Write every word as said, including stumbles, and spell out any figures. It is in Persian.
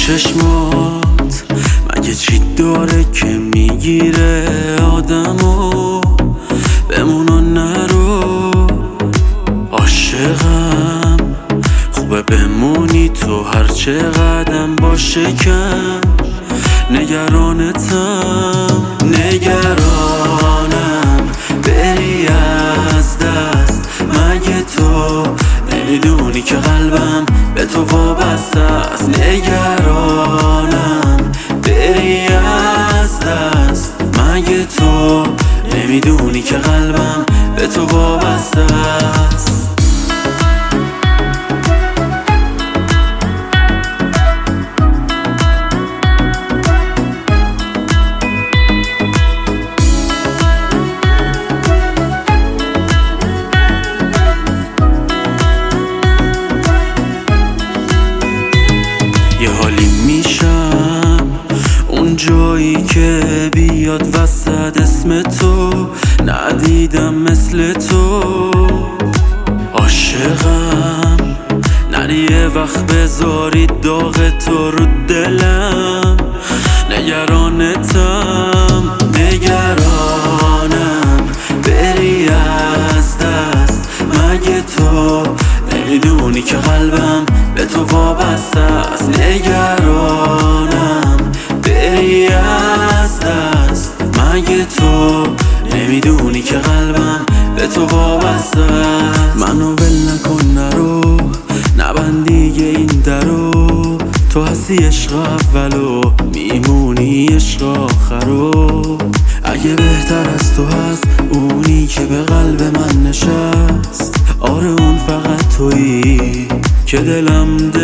چشمات مگه چی داره که میگیره آدمو؟ بمون و نرو، عاشقم. خوبه بمونی تو هر چه قدم باشه کم. نگرانتم نگرانم بری از دست. مگه تو نمیدونی که قلبم به تو وابسته است؟ نگرانم بری از دست. مگه تو نمیدونی که قلبم به تو وابسته است؟ یه حالی میشم اون جایی که بیاد وسط اسم تو. ندیدم مثل تو، عاشقم. نری یه وقت بذاری داغ تو رو دلم. نگرانتم نگرانم بری از دست. مگه تو نمیدونی که قلبم به تو وابسته است؟ نگرانم بری از دست. مگه تو نمیدونی که قلبم به تو وابسته است؟ منو ول نکن نرو، نبند دیگه این درو. تو هستی عشق اولو، میمونی عشق آخرو. اگه بهتر از تو هست اونی که به قلب من نشست. آره اون فقط تویی که دلم